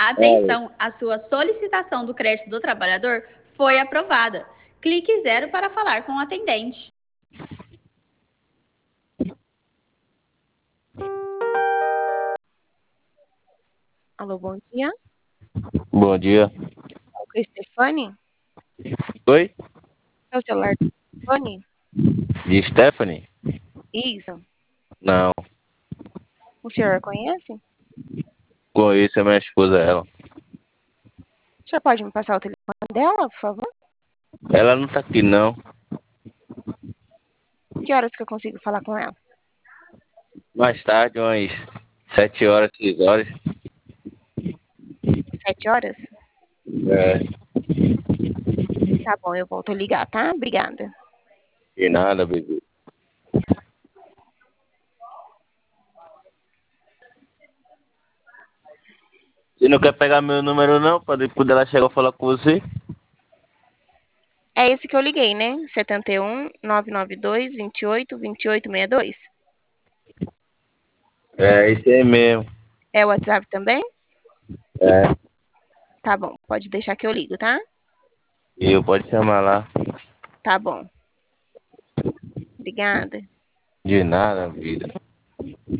Fala. Atenção, a sua solicitação do crédito do trabalhador foi aprovada. Clique 0 para falar com o atendente. Alô, bom dia. Bom dia. É o Stefani? Oi? É o celular do Stefani? De Stephanie? Isso. Não. O senhor conhece? Conheço a minha esposa, ela. O senhor pode me passar o telefone dela, por favor? Ela não tá aqui, não. Que horas que eu consigo falar com ela? Mais tarde, umas 7 horas, 6 horas. 7 horas? É, Tá bom, eu volto a ligar, tá? Obrigada. de nada, bebê. Você não quer pegar meu número, não? Pra depois ela chegar e falar com você? É esse que eu liguei, né? 71-992-28-2862. É, isso aí mesmo. É o WhatsApp também? É. Tá bom, pode deixar que eu ligo, tá? E eu pode chamar lá. Tá bom. Obrigada. De nada, vida.